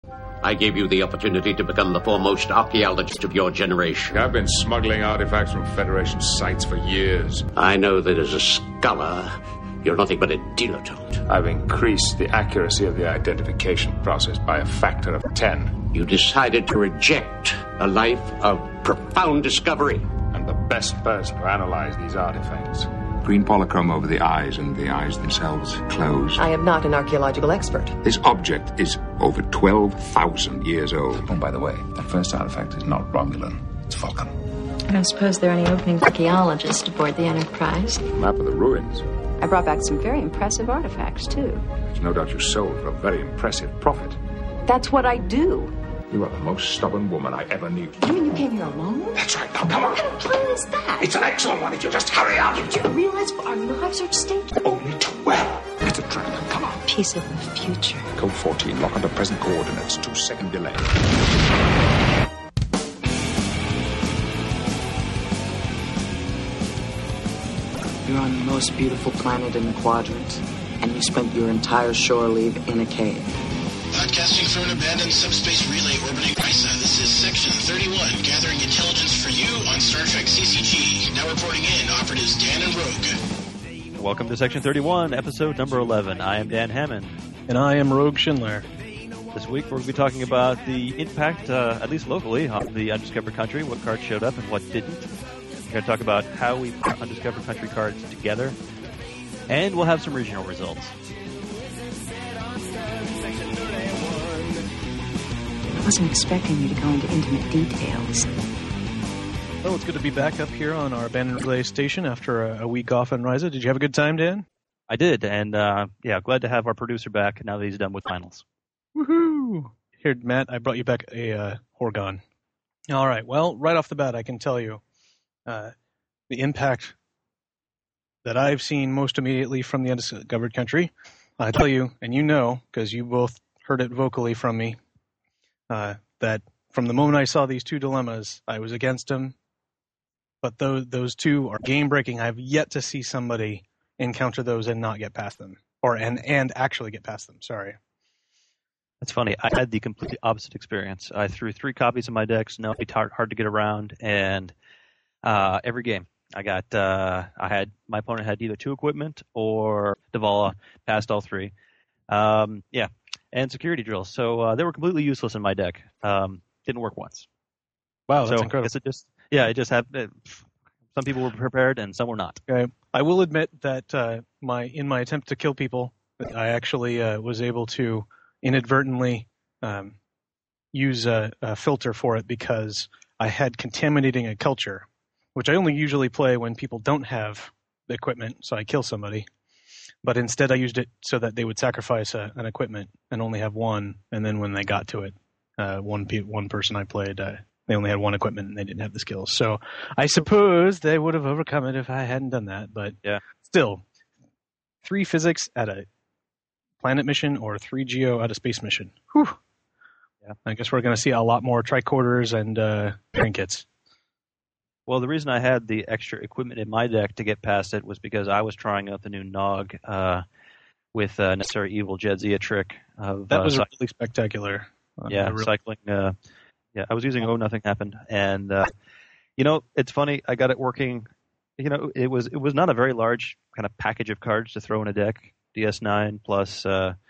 I gave you the opportunity to become the foremost archaeologist of your generation. I've been smuggling artifacts from Federation sites for years. I know that as a scholar, you're nothing but a dilettante. I've increased the accuracy of the identification process by a factor of 10. You decided to reject a life of profound discovery. I'm the best person to analyze these artifacts. Green polychrome over the eyes, and the eyes themselves closed. I am not an archaeological expert. This object is over 12,000 years old. Oh, by the way, that first artifact is not Romulan. It's Vulcan. I don't suppose there are any opening archaeologists aboard the Enterprise. Map of the ruins. I brought back some very impressive artifacts, too. There's no doubt you sold for a very impressive profit. That's what I do. You are the most stubborn woman I ever knew. You mean you came here alone? That's right. Now, come on. What kind of plan is that? It's an excellent one if you just hurry up. Do you realize our lives are at stake? Only too well. It's a trap. Come on. Piece of the future. Code 14, lock under present coordinates. 2-second delay. You're on the most beautiful planet in the quadrant, and you spent your entire shore leave in a cave. Broadcasting from an abandoned subspace relay orbiting Risa. This is Section 31, gathering intelligence for you on Star Trek CCG. Now reporting in, operatives Dan and Rogue. Welcome to Section 31, episode number 11. I am Dan Hammond. And I am Rogue Schindler. This week we're going to be talking about the impact, at least locally, on the Undiscovered Country, what cards showed up and what didn't. We're going to talk about how we put Undiscovered Country cards together. And we'll have some regional results. I wasn't expecting you to go into intimate details. Well, it's good to be back up here on our abandoned relay station after a week off on Risa. Did you have a good time, Dan? I did, and glad to have our producer back now that he's done with finals. Woohoo! Here, Matt, I brought you back a Horgon. All right, well, right off the bat, I can tell you the impact that I've seen most immediately from the Undiscovered Country. I tell you, and you know, because you both heard it vocally from me, that from the moment I saw these two dilemmas, I was against them. But those two are game-breaking. I've yet to see somebody encounter those and not get past them, and actually get past them. Sorry. That's funny. I had the completely opposite experience. I threw 3 copies of my decks, no, it's hard to get around, and every game my opponent had either 2 equipment or Davala passed all 3. And security drills. So they were completely useless in my deck. Didn't work once. Wow, that's incredible. It just happened. Some people were prepared and some were not. Okay. I will admit that in my attempt to kill people, I actually was able to inadvertently use a filter for it because I had Contaminating a Culture, which I only usually play when people don't have the equipment, so I kill somebody. But instead I used it so that they would sacrifice an equipment and only have one, and then when they got to it, one person I played, they only had 1 equipment and they didn't have the skills. So I suppose they would have overcome it if I hadn't done that, but yeah. Still, 3 physics at a planet mission or 3 geo at a space mission. Whew. Yeah. I guess we're going to see a lot more tricorders and trinkets. Well, the reason I had the extra equipment in my deck to get past it was because I was trying out the new Nog with Necessary Evil Jadzia trick. That was really spectacular. Cycling. I was using Nothing Happened, and it's funny. I got it working. It was not a very large kind of package of cards to throw in a deck. DS9 plus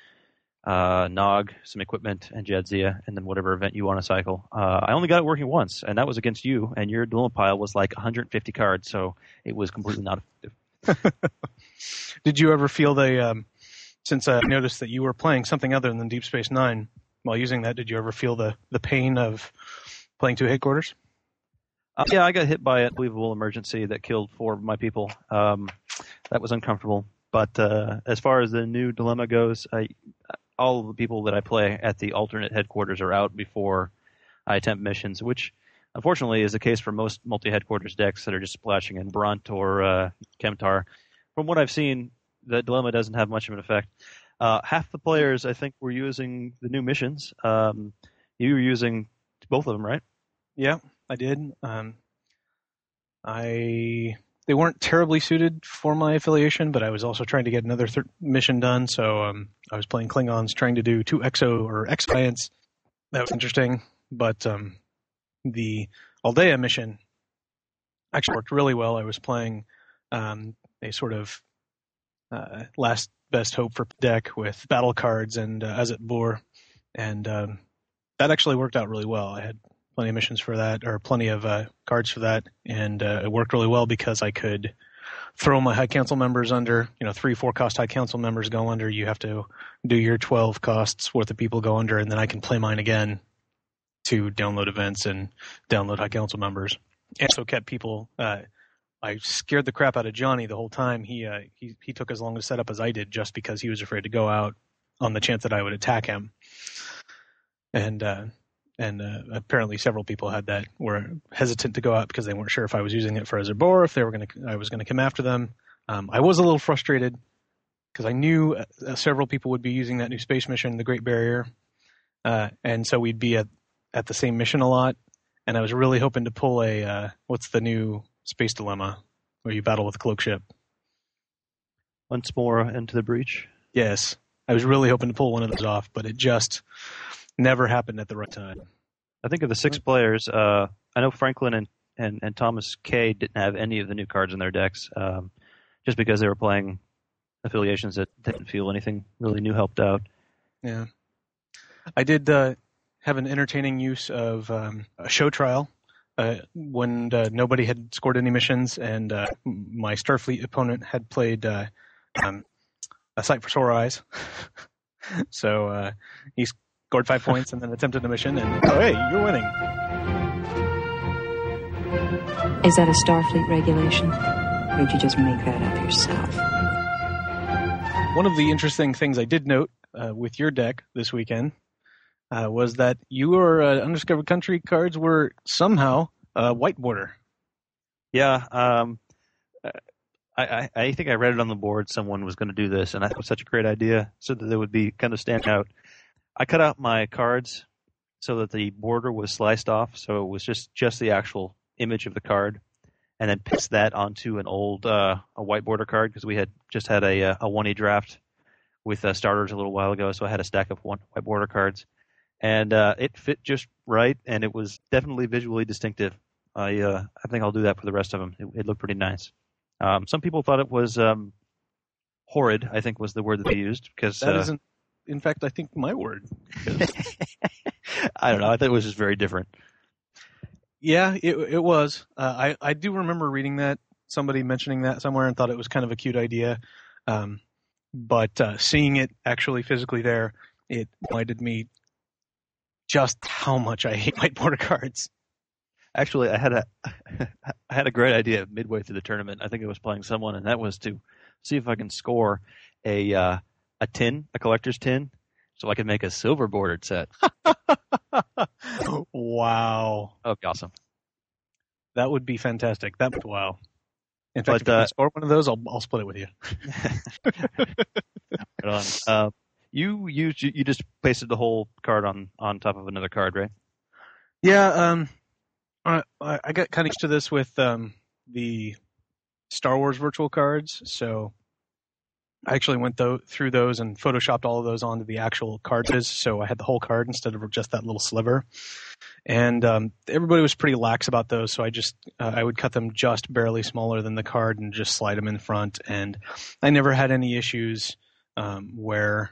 Nog, some equipment, and Jadzia, and then whatever event you want to cycle. I only got it working once, and that was against you, and your dilemma pile was like 150 cards, so it was completely not effective. Did you ever feel since I noticed that you were playing something other than Deep Space Nine while using that, did you ever feel the pain of playing 2 headquarters? Yeah, I got hit by a believable emergency that killed 4 of my people. That was uncomfortable. But as far as the new dilemma goes, all of the people that I play at the alternate headquarters are out before I attempt missions, which unfortunately is the case for most multi-headquarters decks that are just splashing in Brunt or Chemtar. From what I've seen, the dilemma doesn't have much of an effect. Half the players, I think, were using the new missions. You were using both of them, right? Yeah, I did. They weren't terribly suited for my affiliation, but I was also trying to get another mission done, so I was playing Klingons, trying to do 2 Exo or X-Science That was interesting, but the Aldea mission actually worked really well. I was playing a sort of last best hope for deck with battle cards and Azet Bor, and that actually worked out really well. I had plenty of missions for that, or plenty of cards for that, and it worked really well because I could throw my High Council members under. 3-4 cost High Council members go under. You have to do your 12 costs worth of people go under, and then I can play mine again to download events and download High Council members. And so kept people. I scared the crap out of Johnny the whole time. He took as long to set up as I did, just because he was afraid to go out on the chance that I would attack him. And apparently several people were hesitant to go out because they weren't sure if I was using it for Azet Bor, if I was going to come after them. I was a little frustrated because I knew several people would be using that new space mission, the Great Barrier, and so we'd be at the same mission a lot. And I was really hoping to pull what's the new Space Dilemma, where you battle with a cloak ship. Once more into the breach. Yes, I was really hoping to pull one of those off, but it just never happened at the right time. I think of the 6 players, I know Franklin and Thomas K didn't have any of the new cards in their decks, just because they were playing affiliations that didn't feel anything really new helped out. Yeah. I did have an entertaining use of a show trial when nobody had scored any missions, and my Starfleet opponent had played a Sight for Sore Eyes. So he scored 5 points and then attempted a mission, and hey, you're winning. Is that a Starfleet regulation? Or did you just make that up yourself? One of the interesting things I did note with your deck this weekend was that your Undiscovered Country cards were somehow white border. Yeah, I think I read it on the board. Someone was going to do this, and I thought it was such a great idea, so that they would be kind of stand out. I cut out my cards so that the border was sliced off, so it was just the actual image of the card, and then pasted that onto an old a white border card, because we had just had a 1E draft with starters a little while ago, so I had a stack of white border cards, and it fit just right, and it was definitely visually distinctive. I think I'll do that for the rest of them. It looked pretty nice. Some people thought it was horrid, I think was the word that they used, because that isn't, in fact, I think my word. I don't know. I thought it was just very different. Yeah, it was. I do remember reading that, somebody mentioning that somewhere, and thought it was kind of a cute idea. But seeing it actually physically there, it reminded me just how much I hate white border cards. Actually, I had a great idea midway through the tournament. I think I was playing someone, and that was to see if I can score a collector's tin, so I could make a silver bordered set. Wow. Oh, awesome. That would be fantastic. Wow. In fact, if I score one of those, I'll split it with you. Right on. You just pasted the whole card on top of another card, right? Yeah. I got kind of used to this with the Star Wars virtual cards, so I actually went through those and photoshopped all of those onto the actual cards, so I had the whole card instead of just that little sliver. And everybody was pretty lax about those, so I would cut them just barely smaller than the card and just slide them in front. And I never had any issues where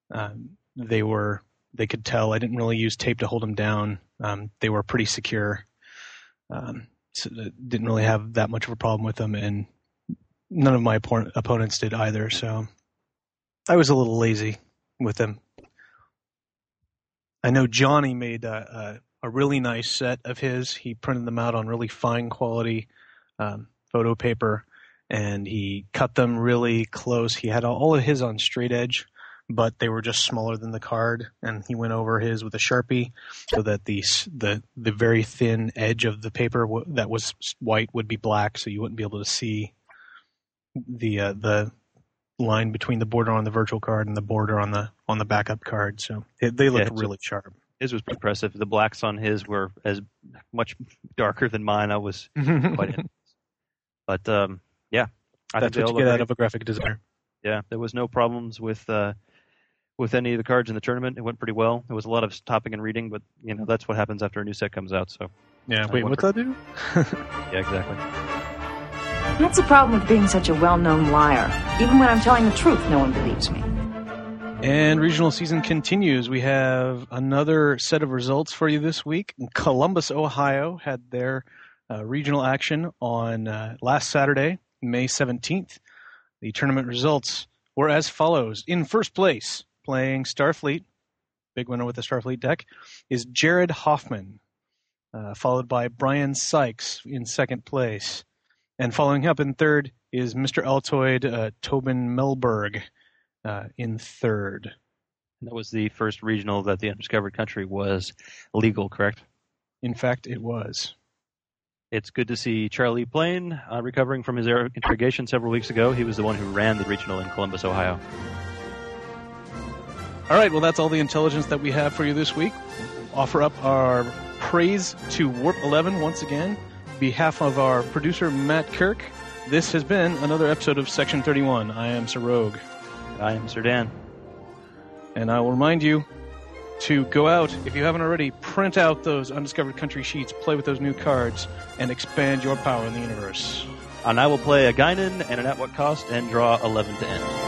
they could tell. I didn't really use tape to hold them down. They were pretty secure. So didn't really have that much of a problem with them, and none of my opponents did either, so I was a little lazy with them. I know Johnny made a really nice set of his. He printed them out on really fine quality photo paper, and he cut them really close. He had all of his on straight edge, but they were just smaller than the card, and he went over his with a Sharpie so that the very thin edge of the paper that was white would be black, so you wouldn't be able to see the line between the border on the virtual card and the border on the backup card. So they looked really sharp. His was pretty impressive. The blacks on his were as much darker than mine. I was quite in. But yeah, that's what you get out of a graphic designer. Yeah, there was no problems with with any of the cards in the tournament. It went pretty well. It was a lot of stopping and reading, but that's what happens after a new set comes out. So yeah, wait, what's that do? Yeah, exactly. That's the problem with being such a well-known liar. Even when I'm telling the truth, no one believes me. And regional season continues. We have another set of results for you this week. Columbus, Ohio had their regional action on last Saturday, May 17th. The tournament results were as follows. In first place, playing Starfleet, big winner with the Starfleet deck, is Jared Hoffman, followed by Brian Sykes in second place. And following up in third is Mr. Altoid Tobin Melberg in third. That was the first regional that the Undiscovered Country was legal, correct? In fact, it was. It's good to see Charlie Plain recovering from his interrogation several weeks ago. He was the one who ran the regional in Columbus, Ohio. All right, well, that's all the intelligence that we have for you this week. Offer up our praise to Warp 11 once again. On behalf of our producer, Matt Kirk, this has been another episode of Section 31. I am Sir Rogue. I am Sir Dan. And I will remind you to go out, if you haven't already, print out those Undiscovered Country sheets, play with those new cards, and expand your power in the universe. And I will play a Guinan and an At What Cost and draw 11 to end.